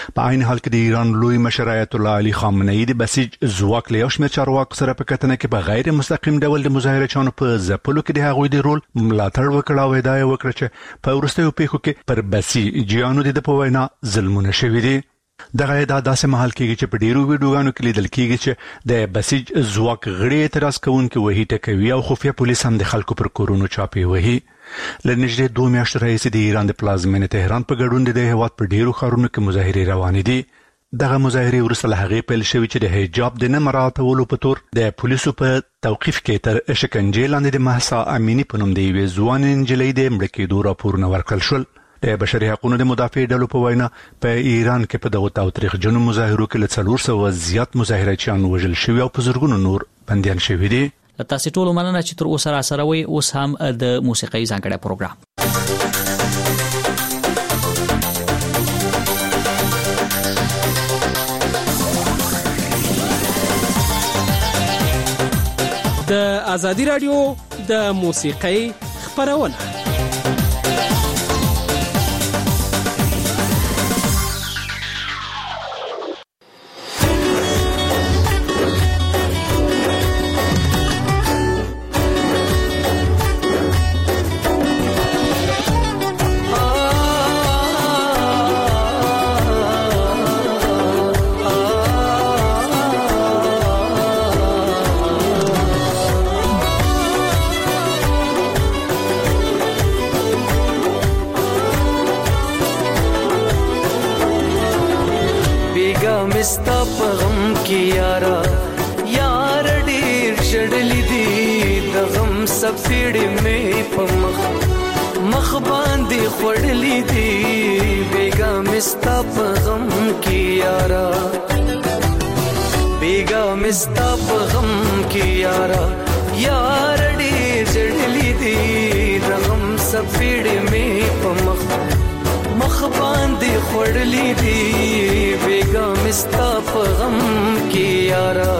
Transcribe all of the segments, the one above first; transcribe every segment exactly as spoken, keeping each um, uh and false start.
په عین حال کې د ایران لوی مشر آیت الله علي خامنه‌ای د بسیج ځواک له یو شمېر چارواکو سره په کتنه کې په غیر مستقیم ډول د مظاهرچیانو په ځپلو کې د هغوی د رول ملاتړ وکړ او ادعا وکړه چې په وروستیو پیښو کې پر بسیجیانو د په وینا ظلمونه شوي دي. دغه ادعا داسې مهال کېږي چې په ډیرو ویډیوګانو کې لیدل کېږي چې د بسیج ځواک غړي اعتراض کوونکي وهي ټکوي او خفیه پولیس هم د خلکو پر کورونو چاپې وهي. لنږدې دوه میاشتې راهیسې د ایران د پلازمینې تهران په ګډون د هېواد په ډیرو ښارونو کې مظاهرې روانې دي. دغه مظاهرې وروسته له هغې پیل شوي چې د حجاب د نه مراعاتولو په تور د پولیسو په توقیف کې تر شکنجې لاندې د مهسا امینی په نوم د یوې ځوانې نجلۍ د مړه کېدو راپورونه ورکړل شول. د بشري حقوقو د مدافع ډلو په وینا په ایران کې په دغه تاوتریخجنو مظاهرو کې له څلور سوه زیات مظاهرچیان وژل شوي او په زرګونو نور بندیان شوي دي. تاسو ټول مننه چې تر اوسه را سره وي. اوس هم د موسیقي ځانګړی پروګرام. د ازادي رادیو د موسیقي خبرونه. مستا پغم کی یارا یار ډیر شړلې دي د غم سپېړې مې په مخ مخ باندې خړلې دي بیگا مستا پغم کی یارا بیگا مستا پغم کی یارا یار ډیر شړلې دي د غم سپېړې مې په مخ مخ باندې خړلې دي بیگا مستا په غم کې یارا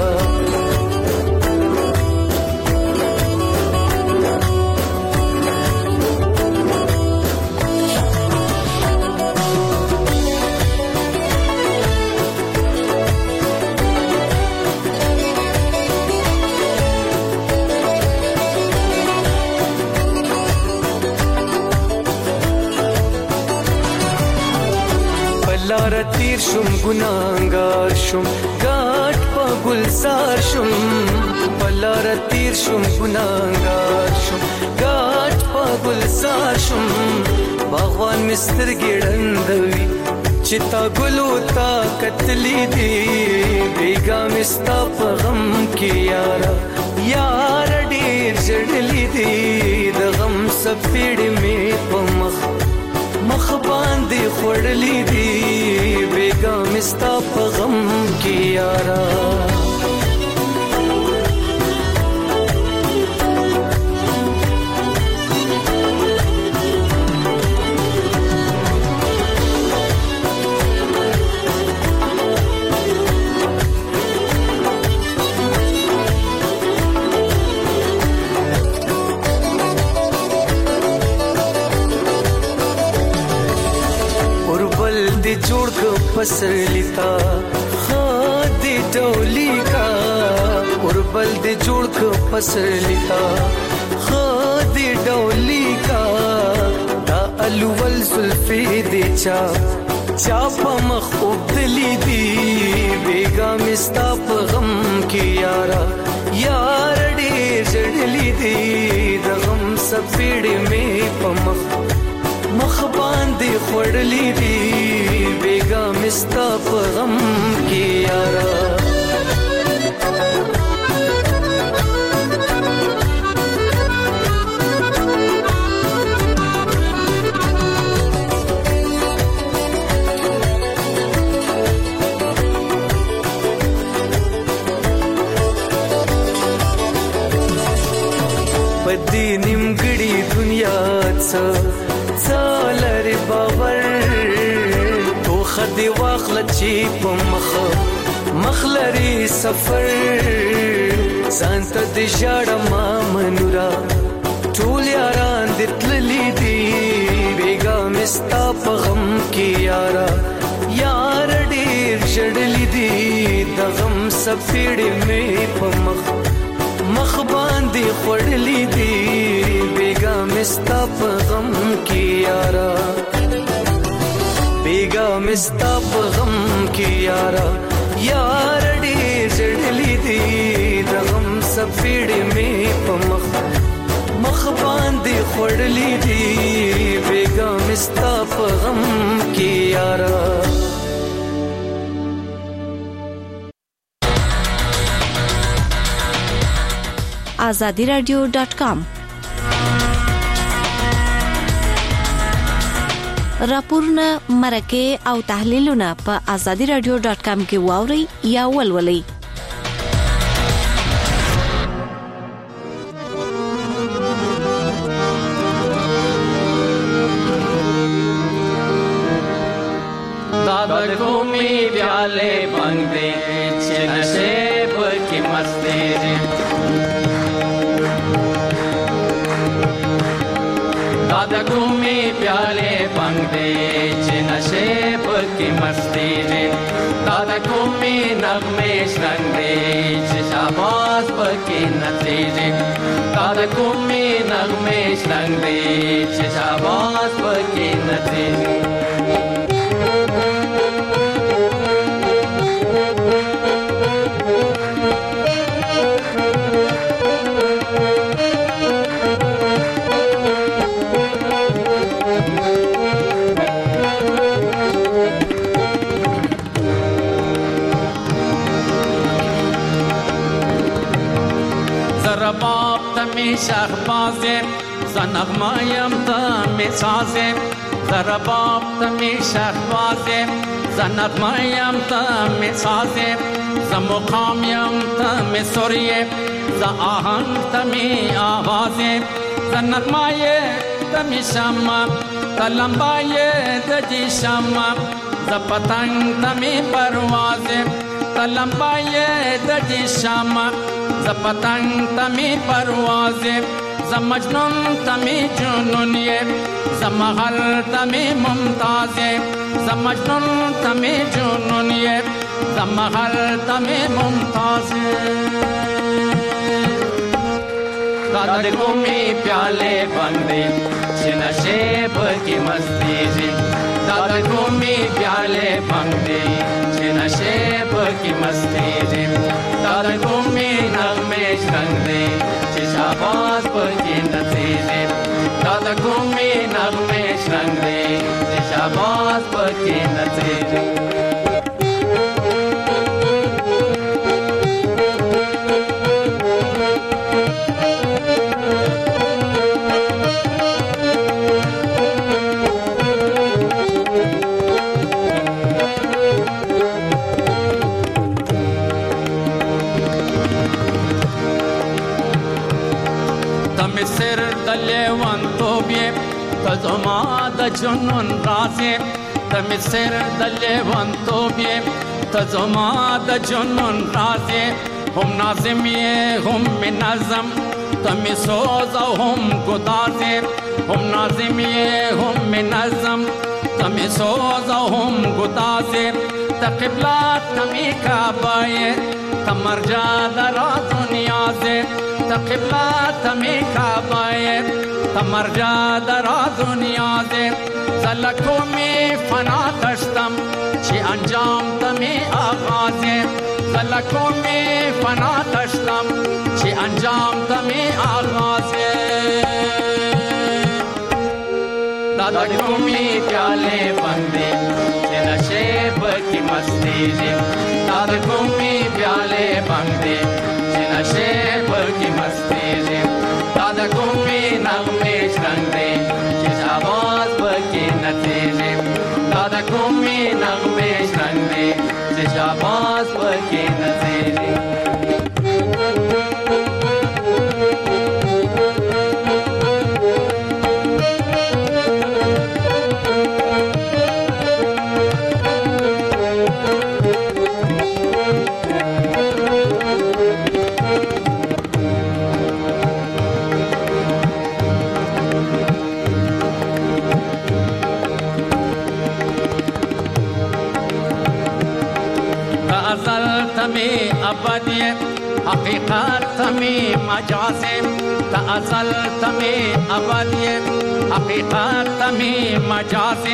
لار تیر شم ګناګار شم ګاټ په ګلزار شم بلار تیر شم ګناګار شم ګاټ په ګلزار شم باغوان مستر ګړندوي چتا ګلو تا کتلی دی بیگا مستا په غم کې یارا یار ډیر جړلی دی د غم سپېړې مې په مخ مخ باندې خړلې دي بیگا مستا په غم کې یارا جوړ کو فصل لیتا خادي ډولي کا اور بل دې جوړ کو فصل لیتا خادي ډولي کا دا الول زلفي دې چا چا په مخ وبدلي دي بیگا مستا په غم کې یارا یار دې جړلي دي د غم سپېړې مې په مخ مخ باندې خړلې دي بیگا مستا په غم کې یارا پدې نیمګړې دنیا څه څالر باور تو خدي واخل چې په مخ مخلري سفر سانت د شړ ما منورا ټول یاران د تللی دي بیگا مستا په غم کې یارا یار سپیړې مې په مخ مخ باندې خړلې دي بیګا مستا په غم کې یارا بیګا مستا په غم کې یارا یار ډېر جړلې دي د غم سپیړې مې په مخ مخ باندې خړلې دي بیګا مستا په غم کې یارا azadi radio dot com راپورونه مرکه او تحلیلونه په azadi radio dot com کې واوري یا ولولئ. दादा घूमी प्याले बंदे नशेब की मस्ती दादा घूमी प्याले बंदे नशेब की मस्ती रे दादा घूमी नगमे रंगे शाबाश की नतीजे दादा घूमी नगमे रंगे शाबाश की नतीजे बाप तमी शहबाजे ज़नग़मायम तमी साजे ज़रा बाप तमी शहबाजे ज़नग़मायम तमी साजे ज़मुक़ामयम तमी सुरिये ज़ आहंग तमी आवाज़े ज़नग़माये तमी शम्मा तलम्बाये दजी शम्मा ज़ पतंग तमी परवाज़े तलम्बाये दजी शम्मा ز پتنگ تمی پروازه ز مجنون تمی جنونیه ز مغل تمی ممتازه ز مجنون تمی جنونیه ز مغل تمی ممتازه दादा घूमी प्याले बंदे नशेब की मस्ती जी दादा घूमी प्याले बंदे नशेब की मस्ती जी दादा घूमी नगमे रंगदे शाबाश की नतीजे दादा घूमी नगमे रंगदे शाबाश की नतीजे तज़मा द जुनून राज़े तमी सिर दले वन तो भी तज़मा द जुनून राज़े हम नाज़िमिये हम मिनज़म तमी सोज़ा हम गुदाज़े हम नाज़िमिये हम मिनज़म तमी सोज़ा हम गुदाज़े तक़िबला तमी काबाये तमरजा दरा दुनिया से तक़िबला तमी काबाये तमरजा दरा दुनिया से ज़लकों में फना दश्तम ची अंजाम तमी आगाज़े ज़लकों में फना दश्तम ची अंजाम तमी आगाज़े दादा घूमी प्याले बंदे नशेब की मस्ती जी दादा घूमी प्याले बंदे नशेब की मस्ती जी दादा घूमी नगमे रंगदे शाबाश की नतीजे दादा घूमी नगमे रंगदे शाबाश की नतीजे تمی ابدی حقیقت تمی مجازی تا ازل تمی ابدی حقیقت تمی مجازی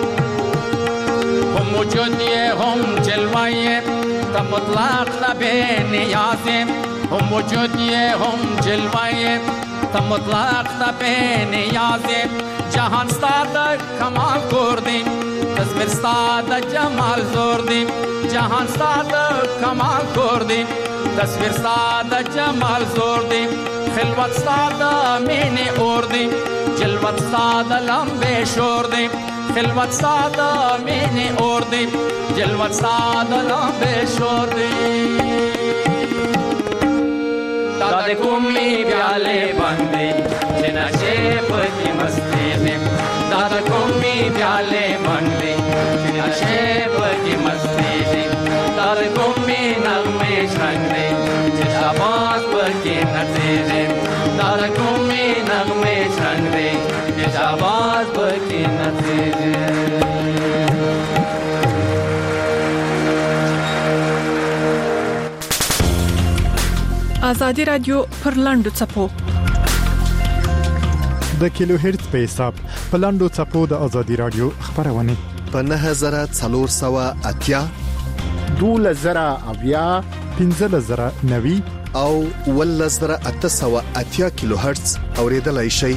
هم وجودی هم جلوی تا مطلق لبی نیازی هم وجودی هم جلوی تا مطلق لبی نیازی جهان ستاد کمال کردی تصویر ستاد جمال زوردی جهان ستاد کمال کردی تصویر ستاد جمال زوردی خلوت ستاد مینی اوردی جلوت ستاد لمبه شوردی خلوت ستاد مینی اوردی جلوت ستاد لمبه شوردی دادا کومی پیالے بندے نشے پتی مستی میں دادا کومی پیالے بندے نشے پتی مستی میں دادا کومی نغمے شنگے جیسا باز پتی نتیجے دادا کومی نغمے شنگے جیسا باز پتی نتیجے آزادی رادیو پر لاندو چپو د کیلو هرتز په حساب په لاندو چپو د آزادي رادیو خبرونه په نه هزار څلور سوه اتیا دوله زره اویا پنځه زره نوي او ول زره اته سوه اتیا کیلو هرتز اوریدلای شي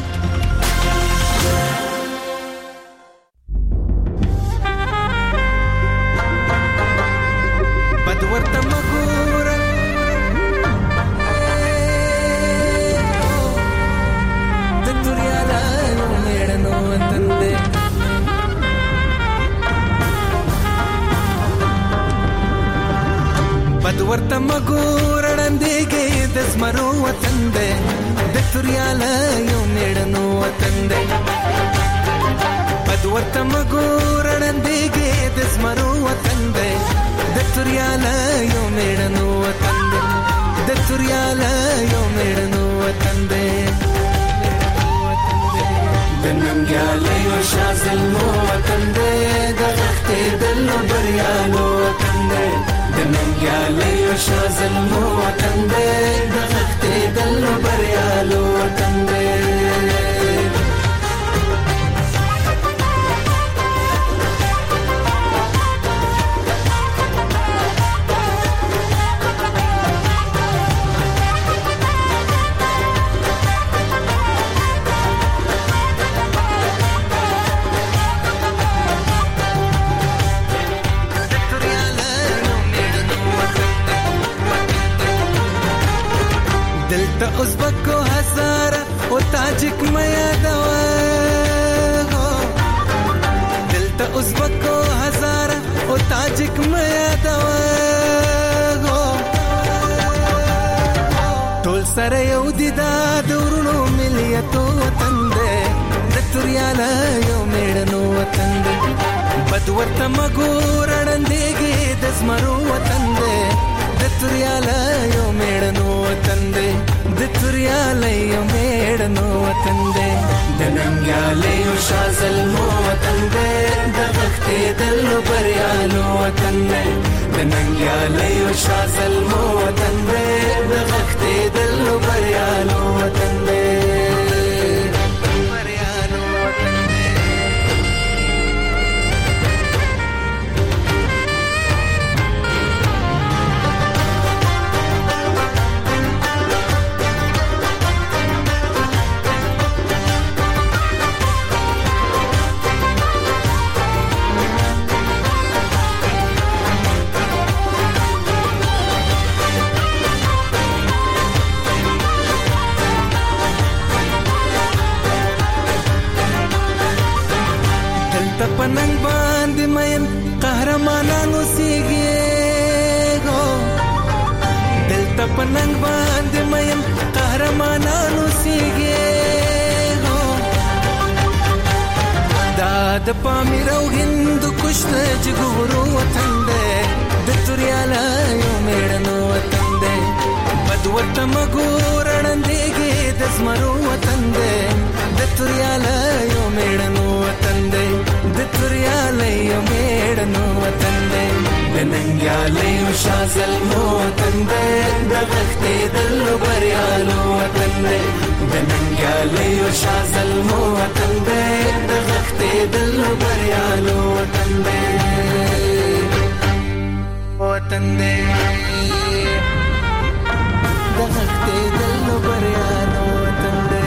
ورته مګور وړاندېږي د زمرو وطن دی د توریاله یو میړنو وطن دی بد ورته مګور وړاندېږي د زمرو وطن دی د توریاله یو میړنو وطن دی د توریاله یو میړنو وطن دی د ننګیاله یو شازلمو وطن دی د غښتې دلو بریالو وطن دی د ننګیاله یو شازلمو وطن دی د غښتې دلو بریالو وطن دی دلته ازبکو هزاره او تاجک میا دوا دلته ازبکو هزاره او تاجک میا دوا ټول سره یو دي دا دورونو ملیتو وطن دی د توریاله یو میړنو وطن دی بد ورته مګور وړاندېږي د زمرو وطن دی د توریاله یو میړنو وطن دی د توریاله یو میړنو وطن دی د ننګیاله یو شازلمو وطن دی د غښتې دلو بریالو وطن دی د ننګیاله یو شازلمو وطن دی د غښتې دلو بریالو وطن دی پننګ باندې مېن قهرمانانو سیږي غو دلته پننګ باندې مېن قهرمانانو سیږي غو دا د پامیر او هند کوشت جګورو وطن دی د توریاله یو میړنو وطن دی بد ورته مګور وړاندېږي د زمرو وطن دی د توریاله یو میړنو وطن دی د توریاله یو میړنو وطن دی د ننګیالې او شازل مو وطن دی د غختې دل بریالو وطن دی د ننګیالې او شازل مو وطن دی د غختې دل بریالو وطن دی وطن دی د غختې دل بریالو وطن دی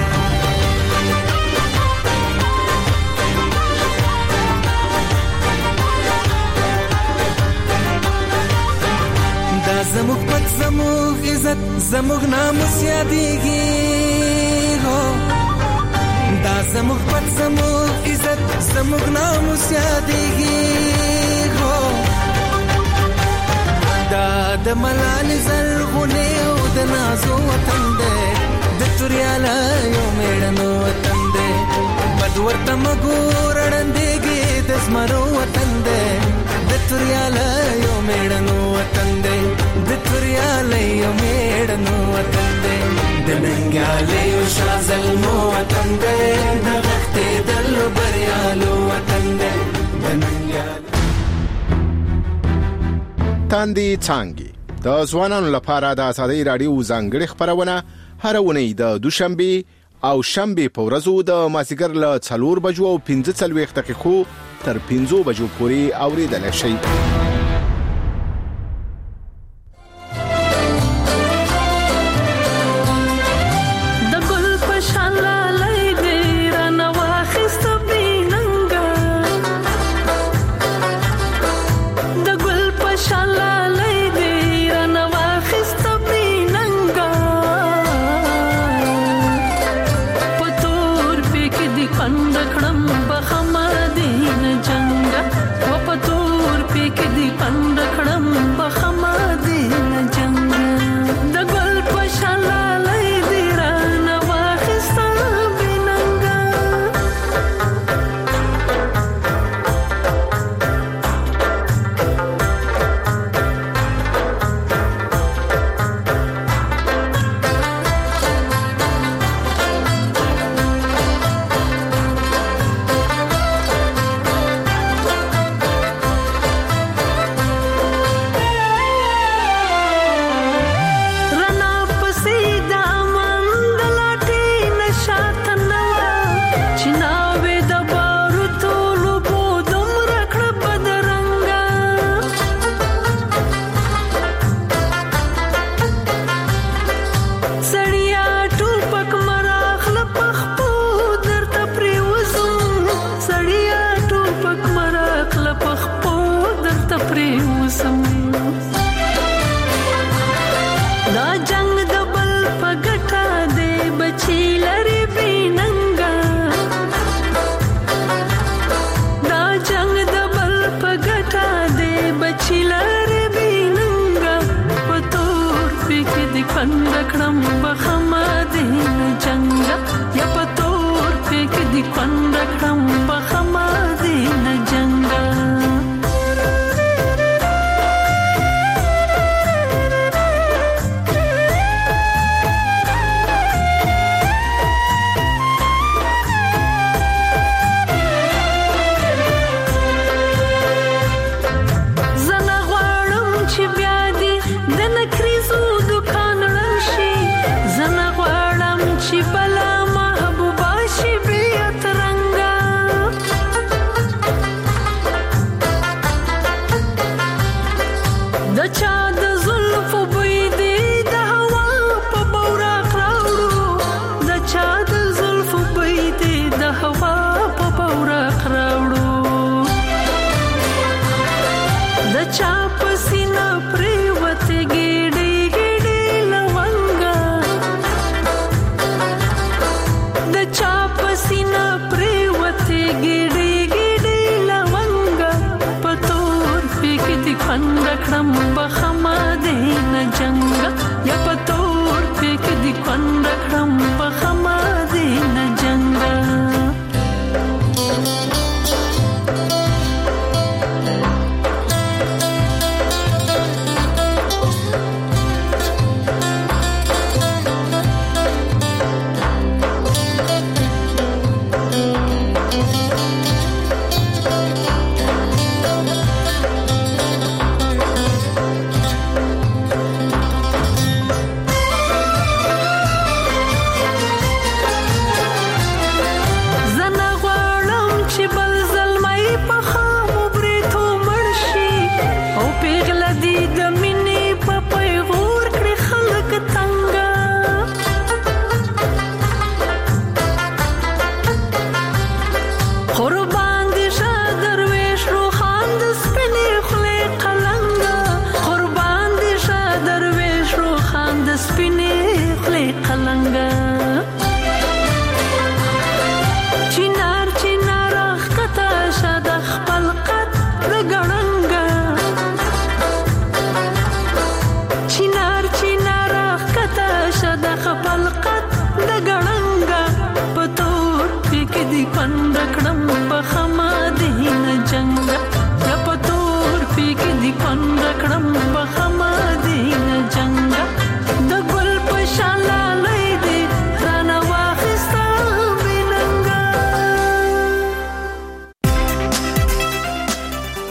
دا زموږ پت زموږ عزت زموږ ناموس یادېږي هو دا زموږ پت زموږ عزت زموږ ناموس یادېږي هو دا د ملالې زرغونې او د نازو وطن دی د توریاله یو مېړنو وطن دی بد ورته مګور ړندېږي د زمرو وطن دی د توریاله یو مېړنو وطن دی د توریاله یو مېړنو وطن دی د ننګیالې او شازلمو وطن دی د غختې دل بریالو وطن دی د ننګیالې تاندې څانګې د ځوانانو لپاره د آزادۍ راډیو ځانګړې خبرونه هر اونۍ د دوشنبه او شنبه په ورځو د مازیګر له څلور بجو او پنځه څلوېښت دقیقو تر پنځو بجو پورې اوریدل شي.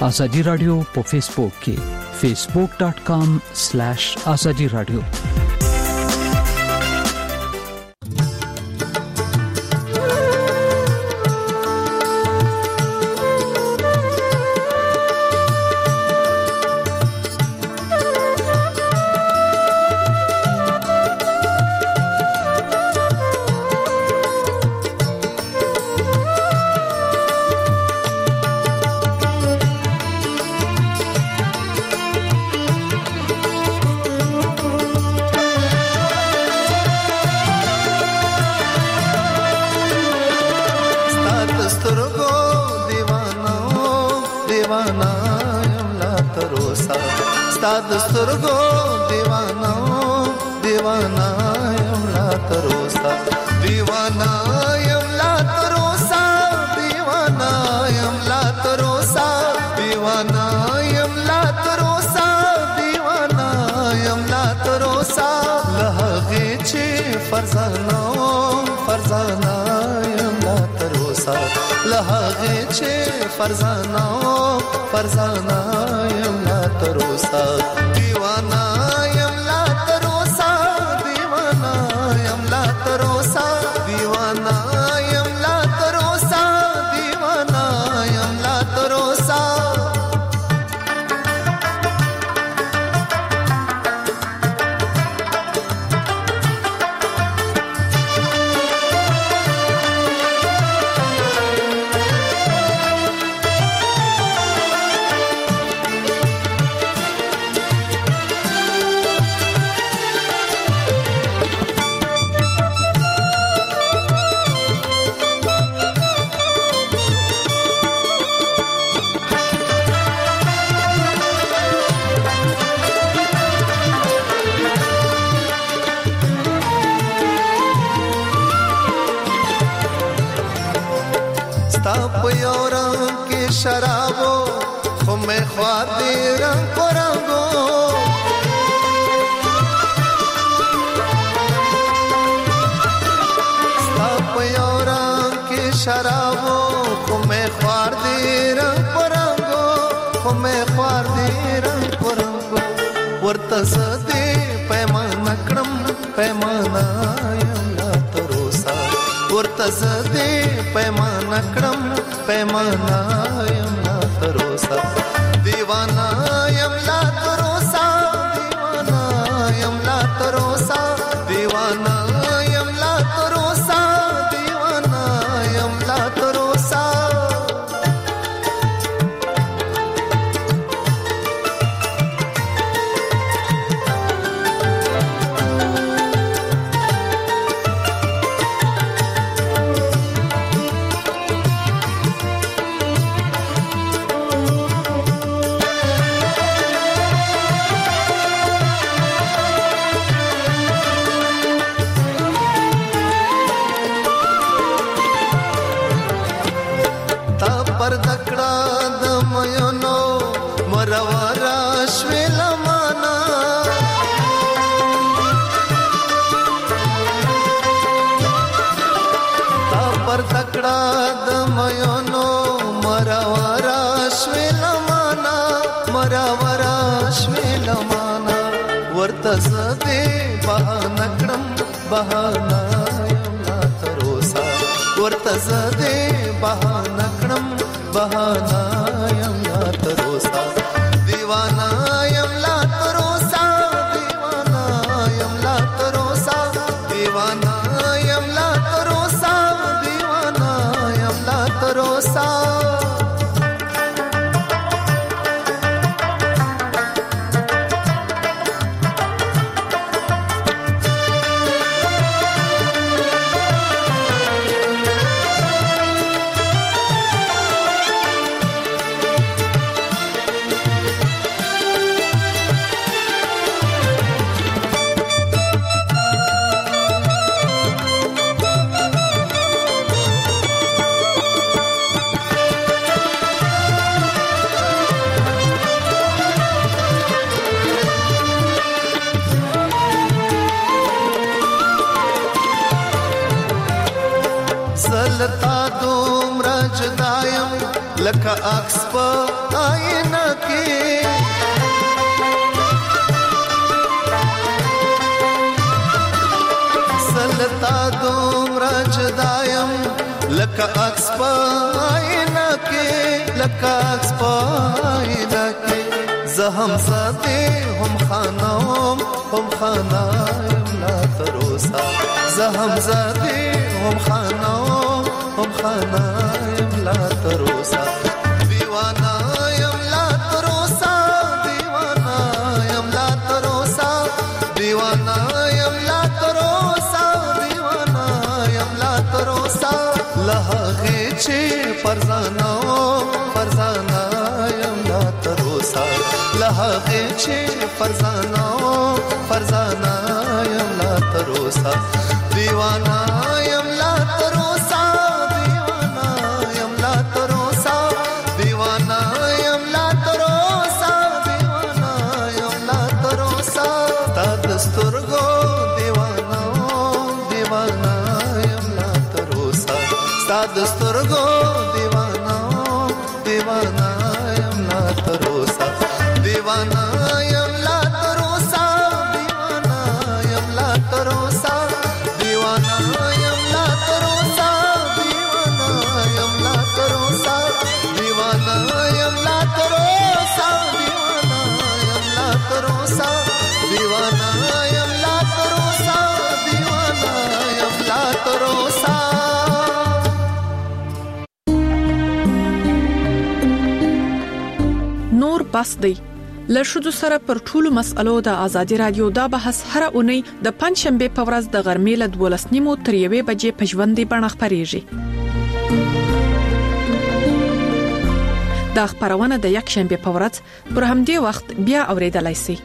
ازادي رادیو په فیسبوک کې فیسبوک ډاٹ کام سلیش ازادي رادیو. दस्तरगो दीवाना दीवाना यमला तरोसा दीवाना यमला तरोसा दीवाना यमला तरोसा दीवाना यमला तरोसा दीवाना यमला तरोसा लहगे चे फरजाना फरजाना यमला तरोसा लहगे चे फरजाना फरजाना यमला तरोसा दीवाना यमला तरोसा दीवाना यमला तरोसा दीवाना यमला तरोसा दीवाना यमला तरोसा शराबो खो मैं ख्वादे रंग परंगो स्तापयोरा के शराबो खो मैं ख्वादे रंग परंगो खो मैं ख्वादे रंग परंगो वर्तसदे पैमाना क्रम पैमाना यमला तरोसा वर्तसदे पैमाना क्रम पैमाना यमला तरोसा दीवाना यमला तरोसा दीवाना यमला तरोसा दीवाना यमला तरोसा दीवाना यमला तरोसा वर्तसदे बहानक्रम बहाना यमला तरोसा वर्तसदे बहानक्रम बहाना यमला तरोसा दीवाना यमला तरोसा दीवाना यमला तरोसा दीवाना यमला तरोसा दीवाना यमला तरोसा लका अक्स प آینه کې سلطا دومره جدایم لکه عکس په آینه کې لکه عکس په آینه کې زه هم ساتې هم خانم هم خانایم لا تر اوسه زه هم ساتې هم خانم هم خانایم لا تر اوسه دیوانه یم لا تر اوسه دیوانه یم لا تر اوسه دیوانه یم لا تر اوسه دیوانه یم لا تر اوسه له هغې چې فرزانه فرزانه یم لا تر اوسه له هغې چې فرزانه فرزانه یم لا تر اوسه دیوانه یم لا تر اوسه دیوانه یم لا تر اوسه دیوانه یم لا تر اوسه دیوانه یم لا تر اوسه تا د سترګو دیوانه دیوانه یم لا تر اوسه تا د سترګو دیوانه دیوانه یم لا تر اوسه دیوانه یم لا تر اوسه دیوانه یم لا تر اوسه دیوانه یم لا تر اوسه دیوانه یم لا تر اوسه دیوانه یم لا تر اوسه دیوانه یم لا تر اوسه دیوانه یم لا تر اوسه دیوانه یم لا تر اوسه نور بس دی له شذو سره پر ټولو مسألو د ازادي رادیو دا بحث هر اونۍ د پنځشنبه په ورځ د غرمې له دولس نیمو تر یوې بجې په ژوندۍ بڼه خپرېږي. دا خبرونه د یک شنبه په ورځ پر همدې وخت بیا اوریدلای شئ.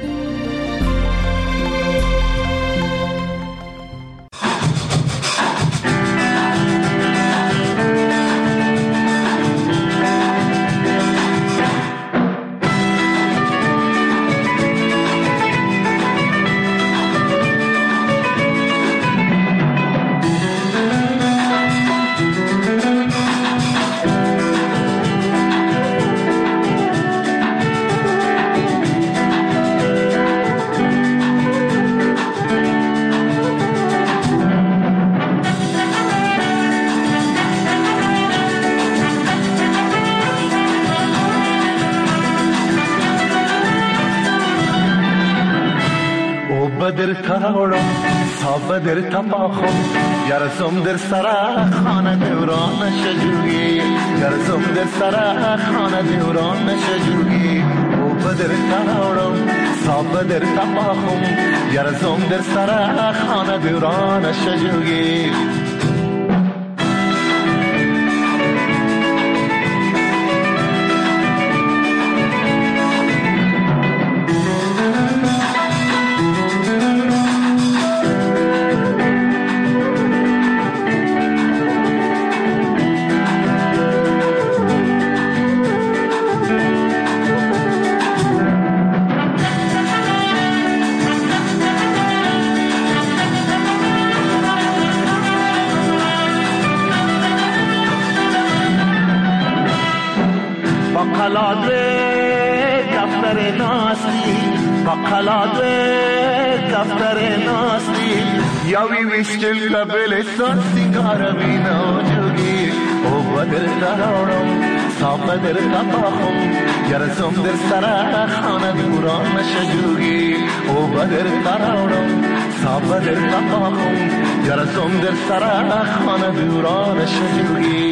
بدر تاورم تا بدر تپاخم یارزم در سرا خانه دوران شجوگی یارزم در سرا خانه دوران شجوگی او بدر تاورم تا بدر تپاخم یارزم در سرا خانه دوران شجوگی بقلاده دفتر ناستی بقلاده دفتر ناستی یاوی ویشتل قبل سان سیگار بینا جوگی او بدر دارم صاف بدر تباخم یارزم در سرا خانه دوران شجوگی او بدر دارم صاف بدر تباخم یارزم در سرا خانه دوران شجوگی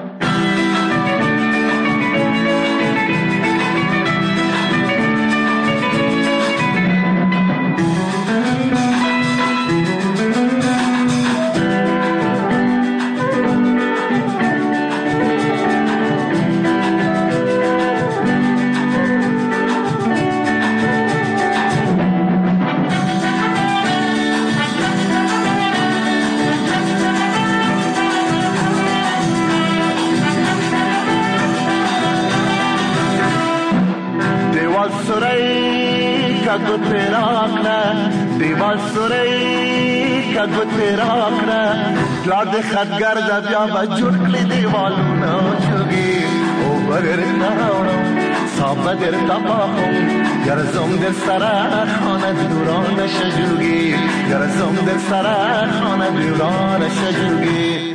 کدو تیرا کنا دیوال سوری کدو تیرا کنا لاد خدگر دا بیا با جرکلی دیوالو نا چوگی او بدر تراوڑم سا بدر تپاهم گرزم در سر خانه دوران شجوگی گرزم در سر خانه دوران شجوگی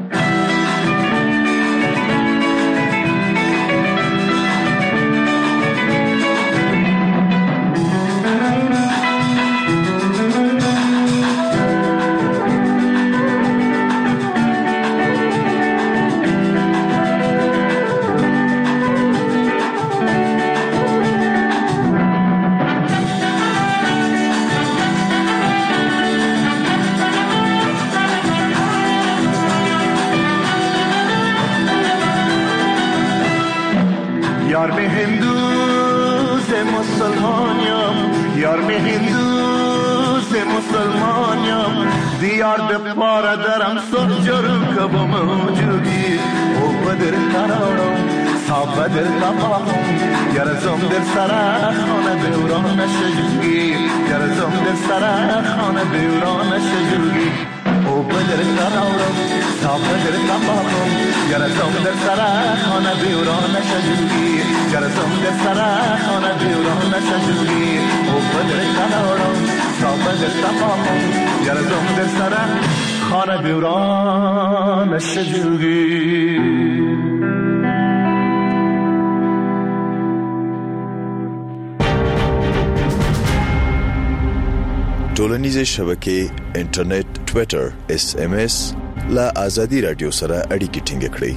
یار می هندوز مسلمانیم یار می هندوز مسلمانیم دیار به پاره درم سجر کبم موجودی او بدر تراوڑم سا بدر تپاهم گرزم در سر خانه دوران شجوگی گرزم در سر خانه دوران شجوگی او بدر تراوڑم سا بدر تپاهم گرزم در سر خانه دوران شجوگی گرزم در سر خانه دوران شجوگی او بدر تراوڑم سا بدر تپاهم گرزم در سر خانه دوران شجوگی. ټولنیزې شبکې انټرنیټ ټوئیټر اس ام اس لا آزادي رادیو سره اړیکې ټینګ کړئ.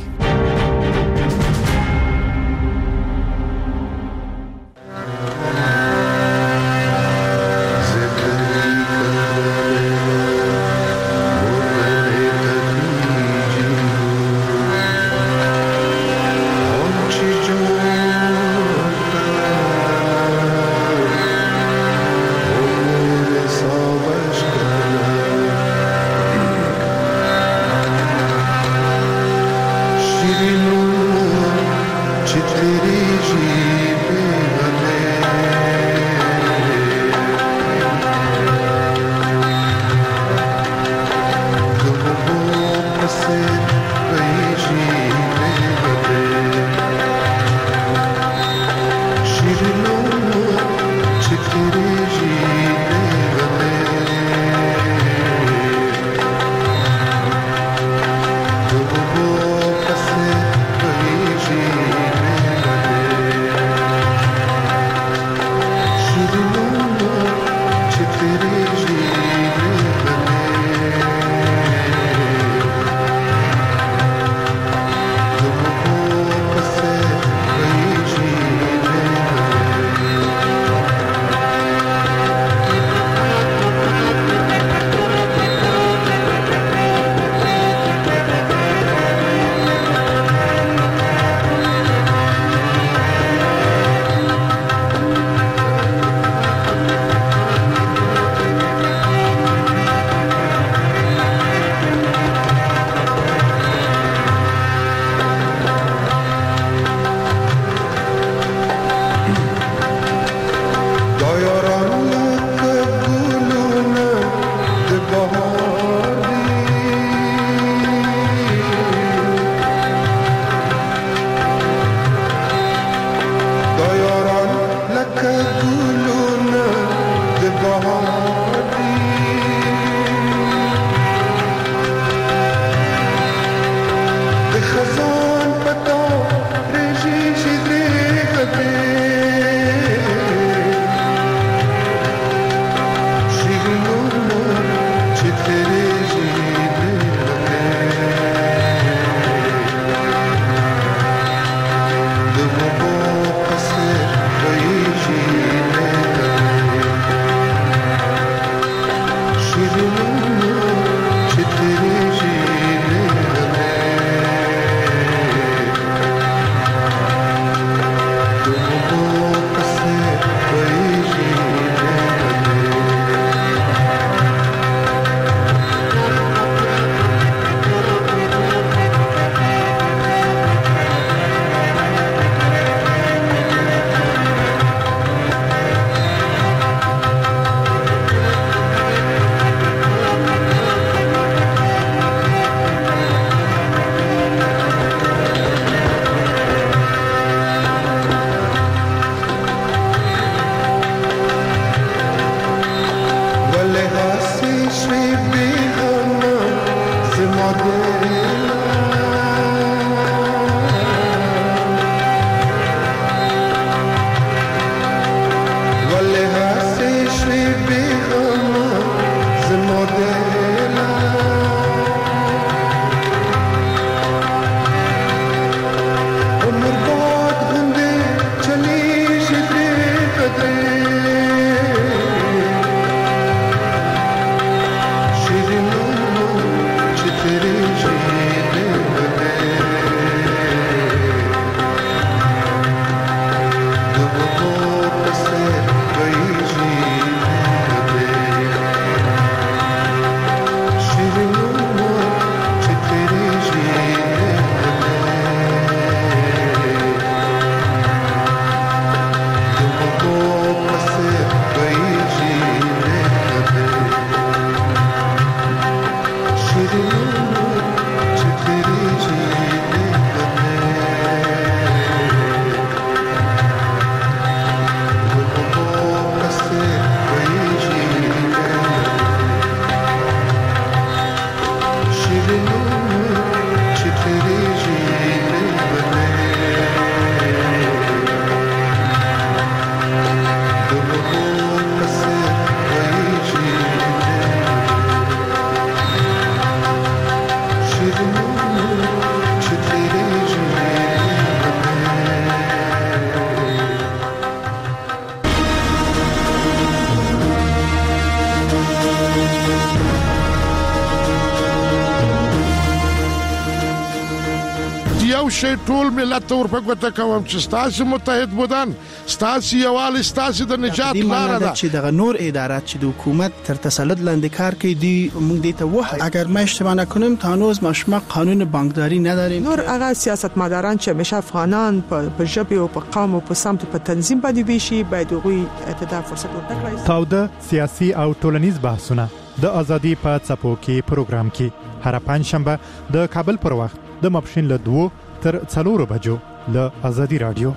شي ټول ملت ورپګوته کوم چې ستاسو متحد بودن ستاسو یوال ستاسو د نجات لار ده چې د نور ادارات چې د حکومت تر تسلط لاندې کار کوي دی موږ دې ته وه اگر ما اشتباه نکنم تا هنوز مشمق قانون بانکداری نداریم نور هغه سیاستمداران چې همیشه افغانان په ژبه او په قوم او په سمت په تنظیم باندې ویشي باید غوي اعتدال فرصت ورکړي تاوده سیاسي او ټولنیز بحثونه د ازادي په څپو کې پروګرام کې هر پنځشنبه د کابل پر وخت د ماپښین له دوه تر څلورو بجو له ازادي رادیو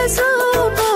زوبا